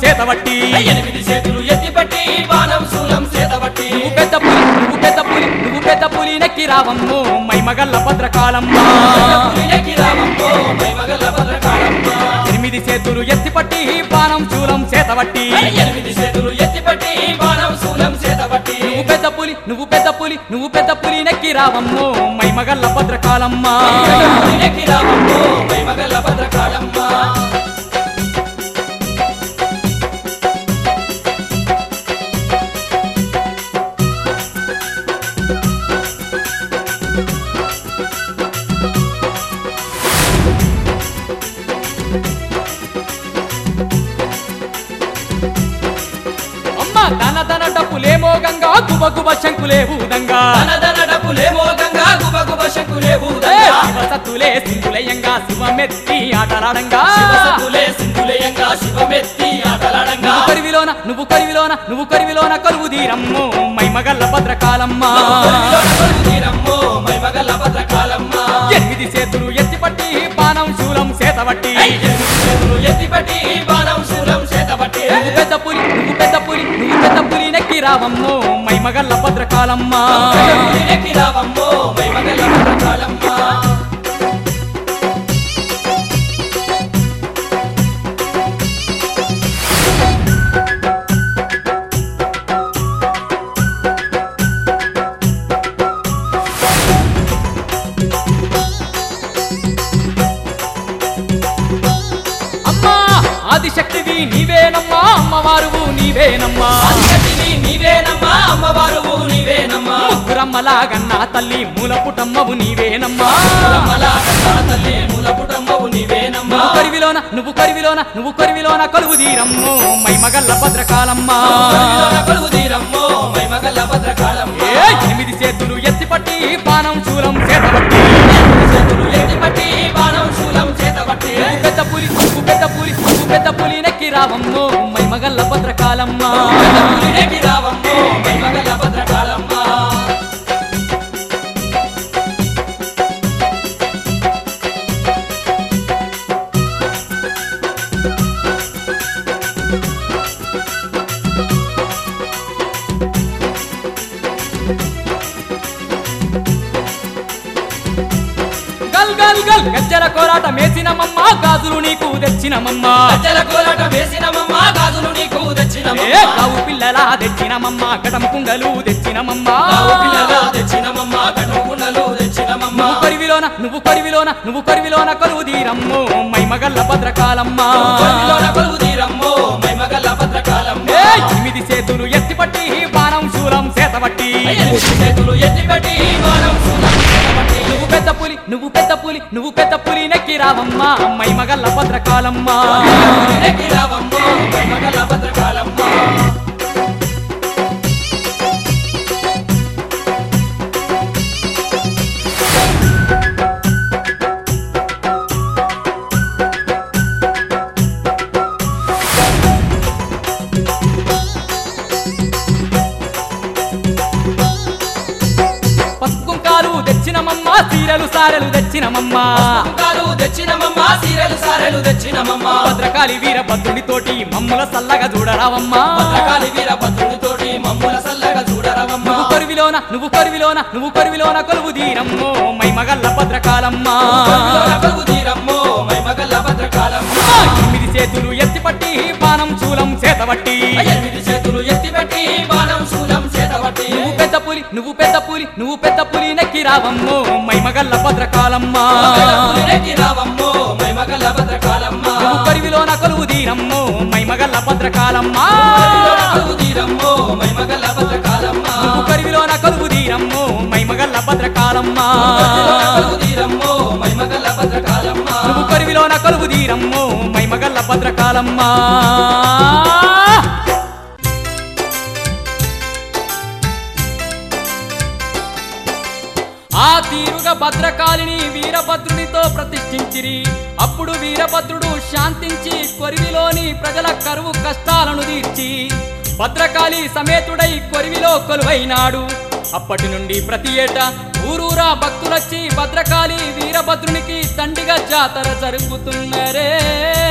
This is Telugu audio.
చేతబట్టి 8 చేతులు ఎత్తిపట్టి బాణం శూలం చేతబట్టి నువ్వు పెద్ద పులి నెక్కి రావమ్ము మైమగల్ల భద్రకాళమ్మ పులినెక్కి రావమ్మో మైమగల్ల భద్రకాళమ్మ 8 చేతులు ఎత్తిపట్టి బాణం శూలం చేతబట్టి 8 చేతులు ఎత్తిపట్టి బాణం శూలం చేతబట్టి నువ్వు పెద్ద పులి నెక్కి రావమ్ము మైమగల్ల భద్రకాళమ్మ పులినెక్కి రావమ్మో మైమగల్ల భద్రకాళమ్మ తన డప్పులేమో గంగా గుబగుబ శంకులే ఊదంగా ధన డప్పులేమో గంగా గుబగుబ శంకులే ఊదంగా శివసత్తులే సింధులయంగా శివమెత్తి ఆటలాడంగా శివసత్తులే సింధులయంగా శివమెత్తి ఆటలాడంగా నువ్వు కరివిలోన కలువు తీరమ్ము మైమగల్ల భద్రకాళమ్మ తీరమ్మో మైమగల్ల భద్రకాళమ్మ 8 చేతులు ఎత్తిపట్టి బాణం శూలం చేతబట్టి 8 చేతులు ఎత్తిపట్టి బాణం శూలం చేతబట్టి నువ్వు పెద్ద పులి నెక్కి రావమ్ము మైమగల్ల భద్రకాళమ్మ పులినెక్కి రావమ్మో మైమగల్ల భద్రకాళమ్మ అమ్మా ఆదిశక్తివి నీవేనమ్మా అమ్మవారువు నీవేనమ్మా ఆదిశక్తివి నీవేనమ్మా అమ్మవారువు నీవేనమ్మా ముగ్గురమ్మలాగన్నా తల్లి మూలపుటమ్మవు నీవేనమ్మా అమ్మలా కన్నా తల్లి మూలపుటమ్మవు నీవేనమ్మా నువ్వు కరివిలోన కలువు తీరమ్ము మైమగల్ల భద్రకాళమ్మ కొలువు తీరమ్మో మైమగల్ల భద్రకాళమ్మ 8 చేతులు ఎత్తిపట్టి బాణం శూలం చేతబట్టి చేతులు ఎత్తిపట్టి బాణం శూలం చేతబట్టి నువ్వు పెద్ద పులి నెక్కి రావమ్ము మైమగల్ల భద్రకాళమ్మ పులినెక్కి రావమ్మో మైమగల్ల భద్రకాళమ్మ గల్ గజ్జల కోరాట మేసినమమ్మ గాజులు నీకు తెచ్చినమమ్మ గజ్జల కోలాట వేసినమమ్మ గాజులు నీకు తెచ్చినమమ్మ గావు పిల్లలా తెచ్చినమమ్మ గటం కుండలు తెచ్చినమమ్మ గావు పిల్లగా తెచ్చినమమ్మ కట్టుకుండలు తెచ్చినమమ్మ నువ్వు కరివిలోన కలువు తీరమ్ము మైమగల్ల భద్రకాళమ్మ కొలువు తీరమ్మో మైమగల్ల భద్రకాళమ్మ 8 చేతులు ఎత్తిపట్టి బాణం శూలం చేతబట్టి 8 చేతులు ఎత్తిపట్టి బాణం శూలం చేతబట్టి నువ్వు పెద్ద పులి నెక్కి రావమ్మ మైమగల్ల భద్రకాళమ్మ పులినెక్కి రావమ్మో మైమగల్ల భద్రకాళమ్మ పసుపు కుంకాలు తెచ్చినమమ్మ సీరలు సారెలు తెచ్చినమమ్మ కుంకాలు తెచ్చినమమ్మ సీరలు సారెలు తెచ్చినమమ్మ భద్రకాళి వీరభద్రునితోటి మమ్ముల సల్లగా చూడరావమ్మ భద్రకాళి వీరభద్రునితోటి మమ్ముల సల్లగా చూడరవమ్మ నువ్వు కరివిలోన కొలువు తీరమ్ము మైమగల్ల భద్రకాళమ్మ కొలువు తీరమ్మో మైమగల్ల భద్రకాళమ్మ 8 చేతులు ఎత్తిపట్టి బాణం శూలం చేతబట్టి 8 చేతులు ఎత్తిపెట్టి బాణం శూలం చేతబట్టి నువ్వు పెద్ద పులి నెక్కి రావమ్ము మైమగల్ల భద్రకాళమ్మ పులినెక్కి రావమ్మో మైమగల్ల భద్రకాళమ్మ కరివిలోన కొలువు తీరమ్ము మైమగల్ల భద్రకాళమ్మ కొలువు తీరమ్మో మైమగల్ల భద్రకాళమ్మ కరివిలోన కొలువు తీరమ్ము మైమగల్ల భద్రకాళమ్మ కొలువు తీరమ్మో మైమగల్ల భద్రకాళమ్మ కరివిలోన కొలువు తీరమ్ము మైమగల్ల భద్రకాళమ్మ ఆ తీరుగా భద్రకాళిని వీరభద్రునితో ప్రతిష్ఠించిరి. అప్పుడు వీరభద్రుడు శాంతించి కొరివిలోని ప్రజల కరువు కష్టాలను తీర్చి భద్రకాళి సమేతుడై కొరివిలో కొలువైనాడు. అప్పటి నుండి ప్రతి ఏటా ఊరూరా భక్తులొచ్చి భద్రకాళి వీరభద్రునికి దండిగా జాతర జరుపుతున్నరే.